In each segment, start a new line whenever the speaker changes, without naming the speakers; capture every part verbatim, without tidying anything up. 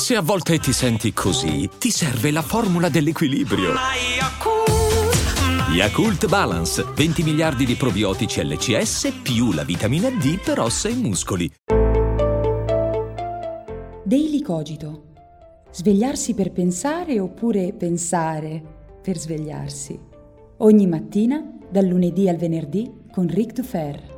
Se a volte ti senti così, ti serve la formula dell'equilibrio. Yakult Balance, venti miliardi di probiotici L C S più la vitamina D per ossa e muscoli.
Daily Cogito. Svegliarsi per pensare oppure pensare per svegliarsi. Ogni mattina, dal lunedì al venerdì, con Ric Dufer.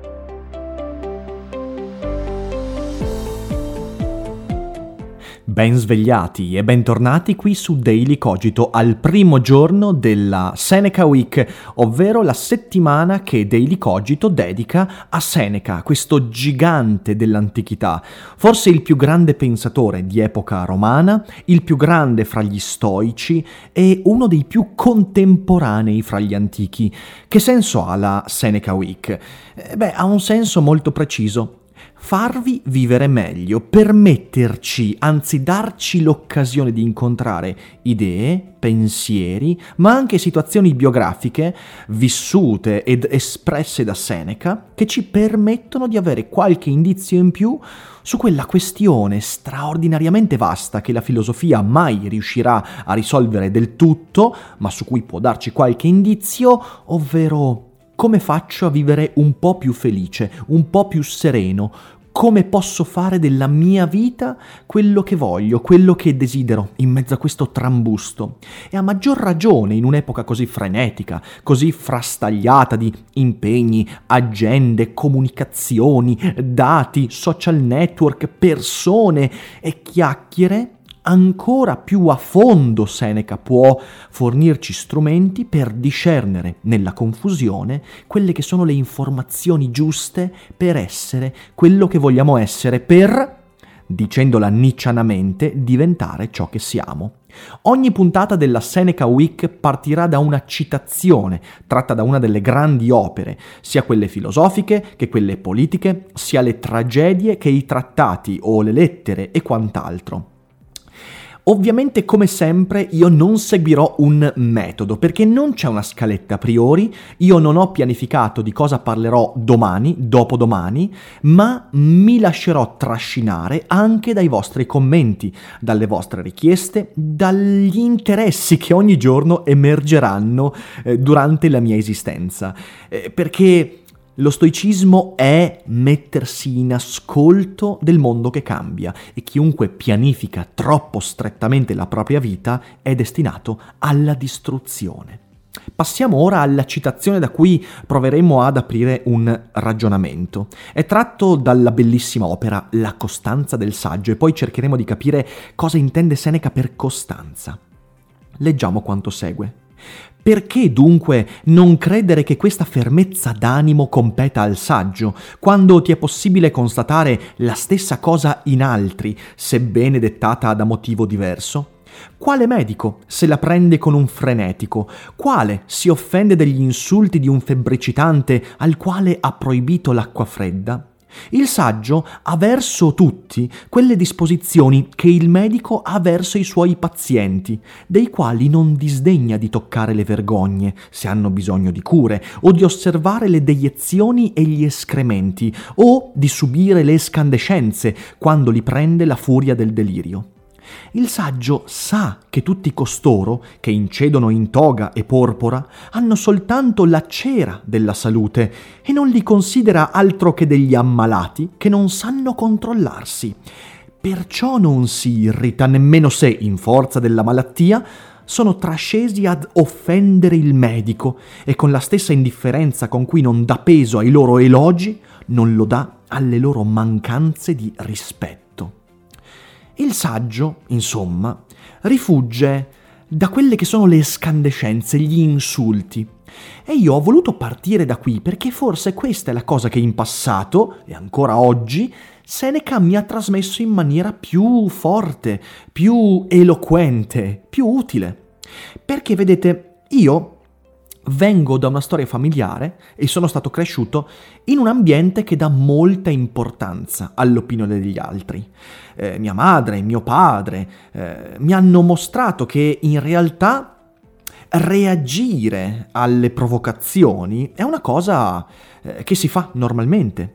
Ben svegliati e bentornati qui su Daily Cogito al primo giorno della Seneca Week, ovvero la settimana che Daily Cogito dedica a Seneca, questo gigante dell'antichità, forse il più grande pensatore di epoca romana, il più grande fra gli stoici e uno dei più contemporanei fra gli antichi. Che senso ha la Seneca Week? Eh, beh, ha un senso molto preciso. Farvi vivere meglio, permetterci, anzi darci l'occasione di incontrare idee, pensieri, ma anche situazioni biografiche vissute ed espresse da Seneca che ci permettono di avere qualche indizio in più su quella questione straordinariamente vasta che la filosofia mai riuscirà a risolvere del tutto, ma su cui può darci qualche indizio, ovvero come faccio a vivere un po' più felice, un po' più sereno? Come posso fare della mia vita quello che voglio, quello che desidero, in mezzo a questo trambusto? E a maggior ragione in un'epoca così frenetica, così frastagliata di impegni, agende, comunicazioni, dati, social network, persone e chiacchiere. Ancora più a fondo Seneca può fornirci strumenti per discernere nella confusione quelle che sono le informazioni giuste per essere quello che vogliamo essere, per, dicendola niccianamente, diventare ciò che siamo. Ogni puntata della Seneca Week partirà da una citazione tratta da una delle grandi opere, sia quelle filosofiche che quelle politiche, sia le tragedie che i trattati o le lettere e quant'altro. Ovviamente, come sempre, io non seguirò un metodo, perché non c'è una scaletta a priori, io non ho pianificato di cosa parlerò domani, dopodomani, ma mi lascerò trascinare anche dai vostri commenti, dalle vostre richieste, dagli interessi che ogni giorno emergeranno eh, durante la mia esistenza. Eh, perché... Lo stoicismo è mettersi in ascolto del mondo che cambia e chiunque pianifica troppo strettamente la propria vita è destinato alla distruzione. Passiamo ora alla citazione da cui proveremo ad aprire un ragionamento. È tratto dalla bellissima opera La costanza del saggio e poi cercheremo di capire cosa intende Seneca per costanza. Leggiamo quanto segue. Perché dunque non credere che questa fermezza d'animo competa al saggio, quando ti è possibile constatare la stessa cosa in altri, sebbene dettata da motivo diverso? Quale medico se la prende con un frenetico? Quale si offende degli insulti di un febbricitante al quale ha proibito l'acqua fredda? Il saggio ha verso tutti quelle disposizioni che il medico ha verso i suoi pazienti, dei quali non disdegna di toccare le vergogne, se hanno bisogno di cure, o di osservare le deiezioni e gli escrementi, o di subire le escandescenze quando li prende la furia del delirio. Il saggio sa che tutti costoro, che incedono in toga e porpora, hanno soltanto la cera della salute e non li considera altro che degli ammalati che non sanno controllarsi. Perciò non si irrita nemmeno se, in forza della malattia, sono trascesi ad offendere il medico e con la stessa indifferenza con cui non dà peso ai loro elogi, non lo dà alle loro mancanze di rispetto. Il saggio, insomma, rifugge da quelle che sono le escandescenze, gli insulti. E io ho voluto partire da qui perché forse questa è la cosa che in passato, e ancora oggi, Seneca mi ha trasmesso in maniera più forte, più eloquente, più utile. Perché, vedete, io vengo da una storia familiare e sono stato cresciuto in un ambiente che dà molta importanza all'opinione degli altri. Eh, mia madre, mio padre eh, mi hanno mostrato che in realtà reagire alle provocazioni è una cosa eh, che si fa normalmente.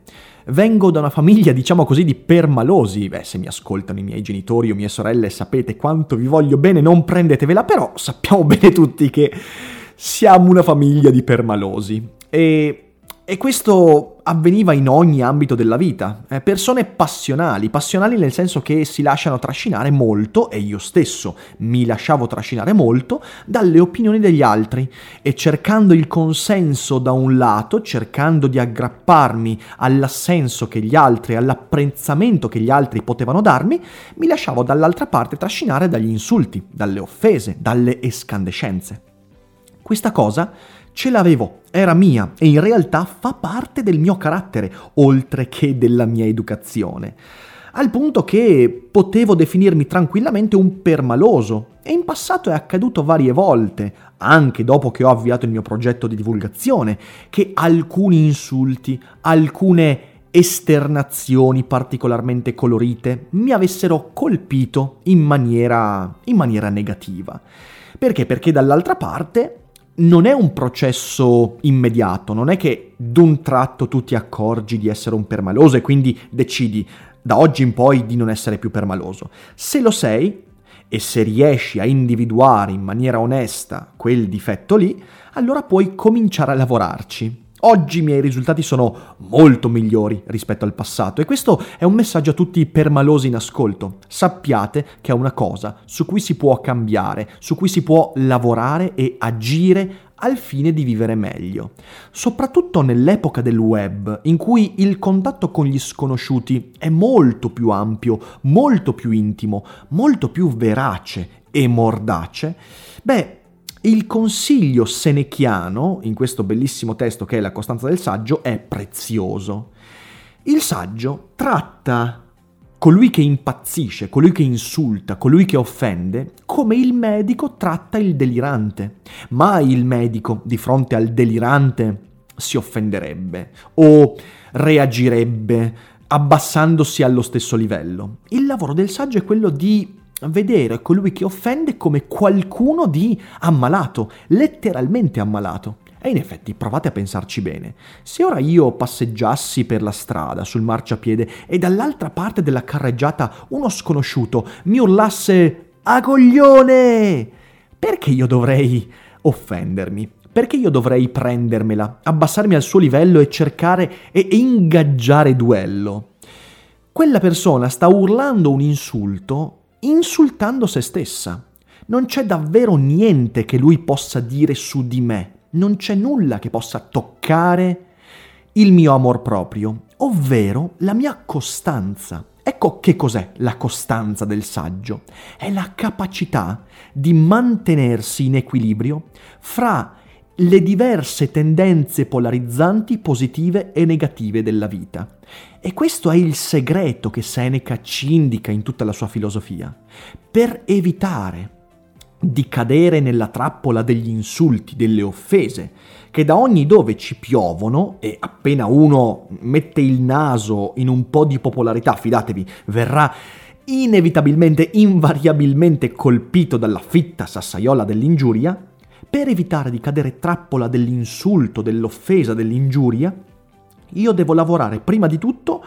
vengo da una famiglia, diciamo così, di permalosi. Beh, se mi ascoltano i miei genitori o mie sorelle sapete quanto vi voglio bene, non prendetevela, però sappiamo bene tutti che siamo una famiglia di permalosi. E... E questo avveniva in ogni ambito della vita. Eh, persone passionali, passionali nel senso che si lasciano trascinare molto, e io stesso mi lasciavo trascinare molto, dalle opinioni degli altri, e cercando il consenso da un lato, cercando di aggrapparmi all'assenso che gli altri, all'apprezzamento che gli altri potevano darmi, mi lasciavo dall'altra parte trascinare dagli insulti, dalle offese, dalle escandescenze. Questa cosa ce l'avevo, era mia e in realtà fa parte del mio carattere, oltre che della mia educazione. Al punto che potevo definirmi tranquillamente un permaloso, e in passato è accaduto varie volte, anche dopo che ho avviato il mio progetto di divulgazione, che alcuni insulti, alcune esternazioni particolarmente colorite mi avessero colpito in maniera, in maniera negativa. Perché? Perché dall'altra parte non è un processo immediato, non è che d'un tratto tu ti accorgi di essere un permaloso e quindi decidi da oggi in poi di non essere più permaloso. Se lo sei e se riesci a individuare in maniera onesta quel difetto lì, allora puoi cominciare a lavorarci. Oggi i miei risultati sono molto migliori rispetto al passato, e questo è un messaggio a tutti i permalosi in ascolto. Sappiate che è una cosa su cui si può cambiare, su cui si può lavorare e agire al fine di vivere meglio. Soprattutto nell'epoca del web, in cui il contatto con gli sconosciuti è molto più ampio, molto più intimo, molto più verace e mordace, beh, il consiglio senechiano, in questo bellissimo testo che è La costanza del saggio, è prezioso. Il saggio tratta colui che impazzisce, colui che insulta, colui che offende, come il medico tratta il delirante. Mai il medico di fronte al delirante si offenderebbe o reagirebbe abbassandosi allo stesso livello. Il lavoro del saggio è quello di vedere colui che offende come qualcuno di ammalato, letteralmente ammalato. E in effetti provate a pensarci bene. Se ora io passeggiassi per la strada, sul marciapiede, e dall'altra parte della carreggiata uno sconosciuto mi urlasse "A coglione!", perché io dovrei offendermi? Perché io dovrei prendermela, abbassarmi al suo livello e cercare e ingaggiare duello? Quella persona sta urlando un insulto insultando se stessa. Non c'è davvero niente che lui possa dire su di me, non c'è nulla che possa toccare il mio amor proprio, ovvero la mia costanza. Ecco che cos'è la costanza del saggio. È la capacità di mantenersi in equilibrio fra le diverse tendenze polarizzanti positive e negative della vita. E questo è il segreto che Seneca ci indica in tutta la sua filosofia. Per evitare di cadere nella trappola degli insulti, delle offese, che da ogni dove ci piovono, e appena uno mette il naso in un po' di popolarità, fidatevi, verrà inevitabilmente, invariabilmente colpito dalla fitta sassaiola dell'ingiuria. Per evitare di cadere trappola dell'insulto, dell'offesa, dell'ingiuria, io devo lavorare prima di tutto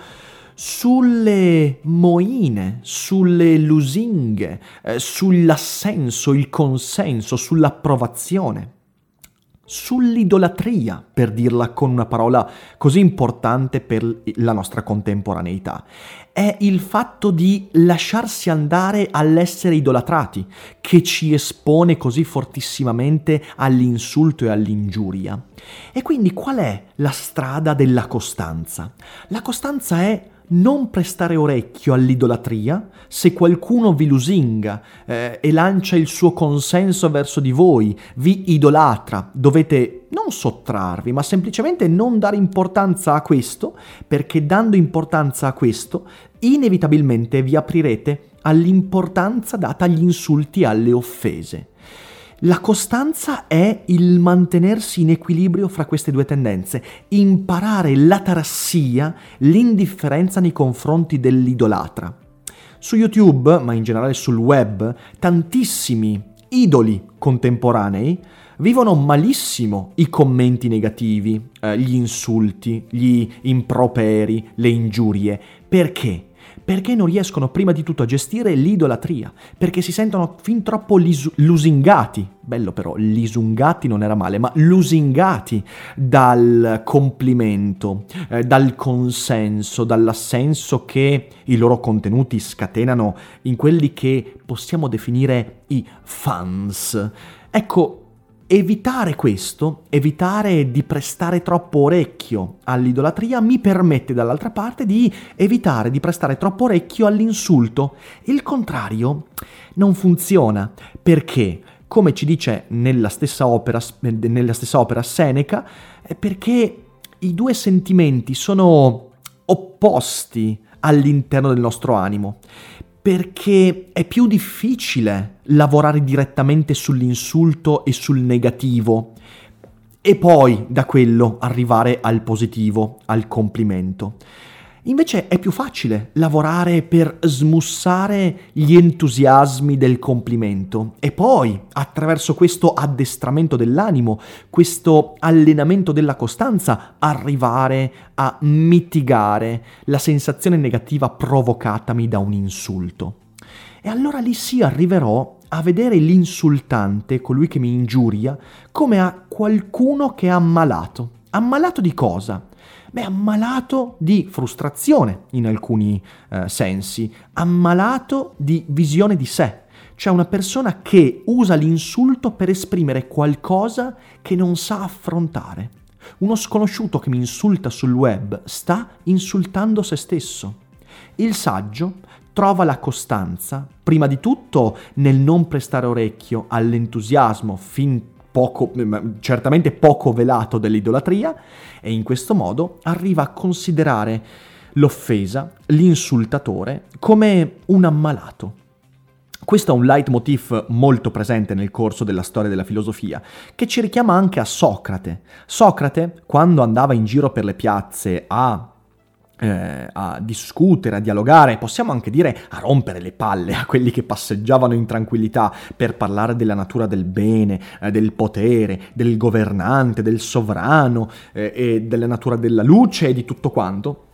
sulle moine, sulle lusinghe, eh, sull'assenso, il consenso, sull'approvazione, sull'idolatria, per dirla con una parola così importante per la nostra contemporaneità. È il fatto di lasciarsi andare all'essere idolatrati che ci espone così fortissimamente all'insulto e all'ingiuria. E quindi qual è la strada della costanza? La costanza è non prestare orecchio all'idolatria. Se qualcuno vi lusinga eh, e lancia il suo consenso verso di voi, vi idolatra, dovete non sottrarvi, ma semplicemente non dare importanza a questo, perché dando importanza a questo, inevitabilmente vi aprirete all'importanza data agli insulti e alle offese. La costanza è il mantenersi in equilibrio fra queste due tendenze, imparare l'atarassia, l'indifferenza nei confronti dell'idolatra. Su YouTube, ma in generale sul web, tantissimi idoli contemporanei vivono malissimo i commenti negativi, eh, gli insulti, gli improperi, le ingiurie. Perché? Perché non riescono prima di tutto a gestire l'idolatria, perché si sentono fin troppo lis- lusingati, bello però, lisungati non era male, ma lusingati dal complimento, eh, dal consenso, dall'assenso che i loro contenuti scatenano in quelli che possiamo definire i fans. Ecco, evitare questo, evitare di prestare troppo orecchio all'idolatria mi permette dall'altra parte di evitare di prestare troppo orecchio all'insulto. Il contrario non funziona perché, come ci dice nella stessa opera, nella stessa opera Seneca, perché i due sentimenti sono opposti all'interno del nostro animo. Perché è più difficile lavorare direttamente sull'insulto e sul negativo e poi da quello arrivare al positivo, al complimento. Invece è più facile lavorare per smussare gli entusiasmi del complimento e poi, attraverso questo addestramento dell'animo, questo allenamento della costanza, arrivare a mitigare la sensazione negativa provocatami da un insulto. E allora lì sì arriverò a vedere l'insultante, colui che mi ingiuria, come a qualcuno che è ammalato. Ammalato di cosa? Beh, ammalato di frustrazione in alcuni eh, sensi, ammalato di visione di sé, cioè una persona che usa l'insulto per esprimere qualcosa che non sa affrontare. Uno sconosciuto che mi insulta sul web sta insultando se stesso. Il saggio trova la costanza, prima di tutto nel non prestare orecchio all'entusiasmo fin poco, certamente poco velato dell'idolatria, e in questo modo arriva a considerare l'offesa, l'insultatore, come un ammalato. Questo è un leitmotiv molto presente nel corso della storia della filosofia, che ci richiama anche a Socrate. Socrate, quando andava in giro per le piazze a Eh, a discutere, a dialogare, possiamo anche dire a rompere le palle a quelli che passeggiavano in tranquillità per parlare della natura del bene, eh, del potere, del governante, del sovrano eh, e della natura della luce e di tutto quanto.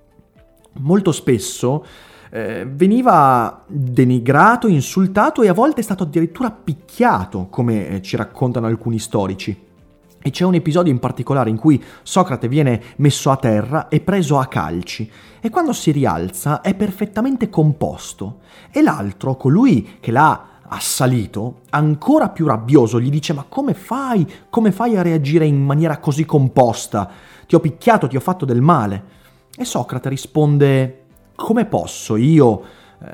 Molto spesso eh, veniva denigrato, insultato e a volte è stato addirittura picchiato, come eh, ci raccontano alcuni storici. E c'è un episodio in particolare in cui Socrate viene messo a terra e preso a calci, e quando si rialza è perfettamente composto, e l'altro, colui che l'ha assalito, ancora più rabbioso, gli dice: ma come fai? Come fai a reagire in maniera così composta? Ti ho picchiato, ti ho fatto del male. E Socrate risponde: come posso io eh,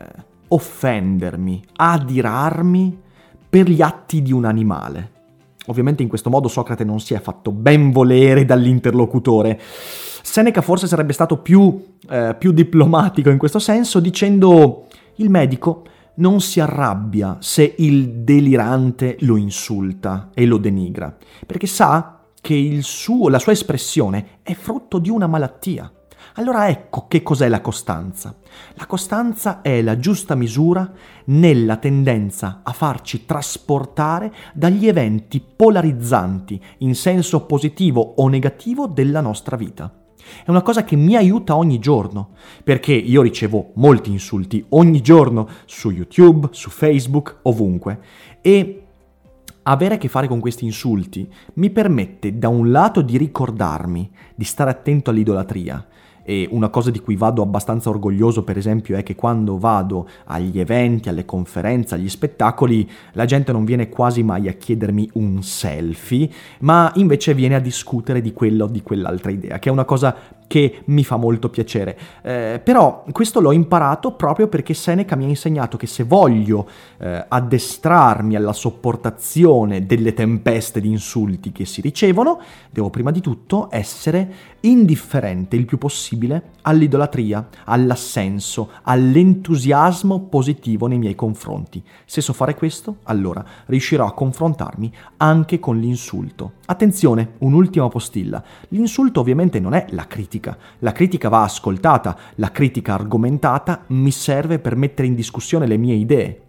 offendermi, adirarmi per gli atti di un animale? Ovviamente in questo modo Socrate non si è fatto ben volere dall'interlocutore. Seneca forse sarebbe stato più, eh, più diplomatico in questo senso, dicendo: il medico non si arrabbia se il delirante lo insulta e lo denigra, perché sa che il suo, la sua espressione è frutto di una malattia. Allora ecco che cos'è la costanza. La costanza è la giusta misura nella tendenza a farci trasportare dagli eventi polarizzanti in senso positivo o negativo della nostra vita. È una cosa che mi aiuta ogni giorno, perché io ricevo molti insulti ogni giorno su YouTube, su Facebook, ovunque, e avere a che fare con questi insulti mi permette da un lato di ricordarmi di stare attento all'idolatria. E una cosa di cui vado abbastanza orgoglioso, per esempio, è che quando vado agli eventi, alle conferenze, agli spettacoli, la gente non viene quasi mai a chiedermi un selfie, ma invece viene a discutere di quella o di quell'altra idea, che è una cosa che mi fa molto piacere. Eh, però questo l'ho imparato proprio perché Seneca mi ha insegnato che se voglio eh, addestrarmi alla sopportazione delle tempeste di insulti che si ricevono, devo prima di tutto essere indifferente il più possibile all'idolatria, all'assenso, all'entusiasmo positivo nei miei confronti. Se so fare questo, allora riuscirò a confrontarmi anche con l'insulto. Attenzione, un'ultima postilla. L'insulto ovviamente non è la critica. La critica va ascoltata, la critica argomentata mi serve per mettere in discussione le mie idee.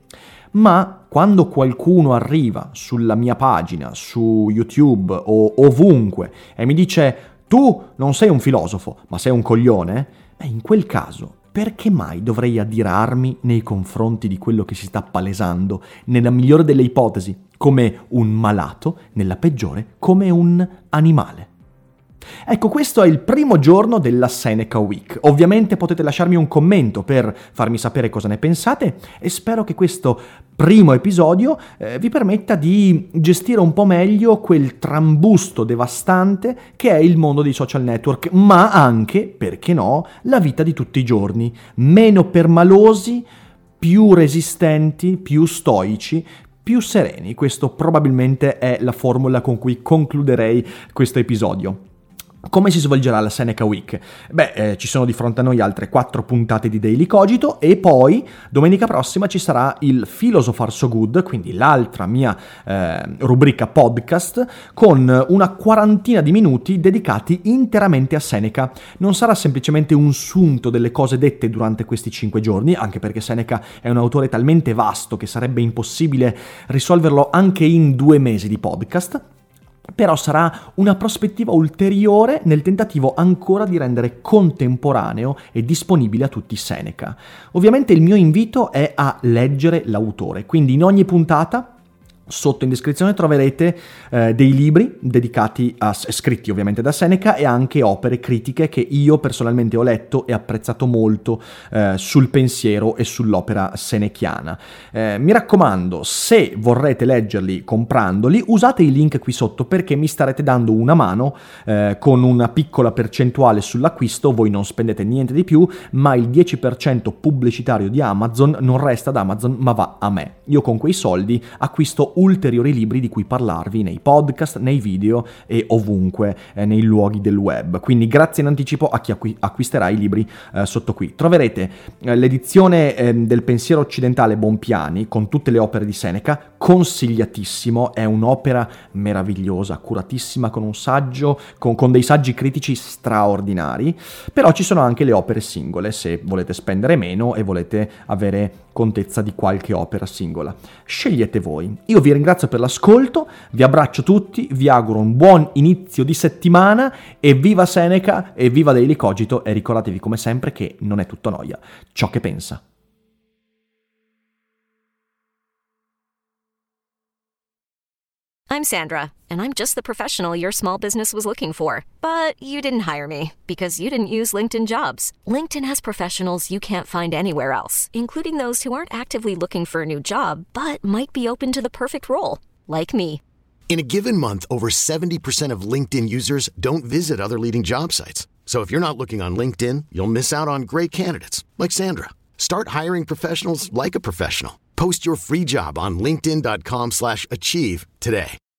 ma quando qualcuno arriva sulla mia pagina, su YouTube o ovunque e mi dice tu non sei un filosofo, ma sei un coglione, eh, in quel caso perché mai dovrei adirarmi nei confronti di quello che si sta palesando, nella migliore delle ipotesi, come un malato, nella peggiore, come un animale? Ecco, questo è il primo giorno della Seneca Week. Ovviamente potete lasciarmi un commento per farmi sapere cosa ne pensate e spero che questo primo episodio eh, vi permetta di gestire un po' meglio quel trambusto devastante che è il mondo dei social network, ma anche, perché no, la vita di tutti i giorni. Meno permalosi, più resistenti, più stoici, più sereni. Questo probabilmente è la formula con cui concluderei questo episodio. Come si svolgerà la Seneca Week? Beh, eh, ci sono di fronte a noi altre quattro puntate di Daily Cogito e poi domenica prossima ci sarà il Philosopher So Good, quindi l'altra mia eh, rubrica podcast, con una quarantina di minuti dedicati interamente a Seneca. Non sarà semplicemente un sunto delle cose dette durante questi cinque giorni, anche perché Seneca è un autore talmente vasto che sarebbe impossibile risolverlo anche in due mesi di podcast. Però sarà una prospettiva ulteriore nel tentativo ancora di rendere contemporaneo e disponibile a tutti Seneca. Ovviamente il mio invito è a leggere l'autore, quindi in ogni puntata sotto in descrizione troverete eh, dei libri dedicati a, scritti ovviamente da Seneca e anche opere critiche che io personalmente ho letto e apprezzato molto eh, sul pensiero e sull'opera senechiana. Eh, mi raccomando, se vorrete leggerli comprandoli, usate i link qui sotto perché mi starete dando una mano eh, con una piccola percentuale sull'acquisto. Voi non spendete niente di più, ma il dieci per cento pubblicitario di Amazon non resta ad Amazon ma va a me. Io con quei soldi acquisto ulteriori libri di cui parlarvi nei podcast, nei video e ovunque eh, nei luoghi del web. Quindi grazie in anticipo a chi acqu- acquisterà i libri eh, sotto qui. Troverete eh, l'edizione eh, del pensiero occidentale Bompiani con tutte le opere di Seneca, consigliatissimo, è un'opera meravigliosa, curatissima, con un saggio, con, con dei saggi critici straordinari, però ci sono anche le opere singole se volete spendere meno e volete avere contezza di qualche opera singola. Scegliete voi. Io vi ringrazio per l'ascolto, vi abbraccio tutti, vi auguro un buon inizio di settimana e viva Seneca e viva Daily Cogito e ricordatevi come sempre che non è tutto noia ciò che pensa.
I'm Sandra, and I'm just the professional your small business was looking for. But you didn't hire me because you didn't use LinkedIn Jobs. LinkedIn has professionals you can't find anywhere else, including those who aren't actively looking for a new job, but might be open to the perfect role, like me.
In a given month, over seventy percent of LinkedIn users don't visit other leading job sites. So if you're not looking on LinkedIn, you'll miss out on great candidates, like Sandra. Start hiring professionals like a professional. Post your free job on linkedin dot com slash achieve today.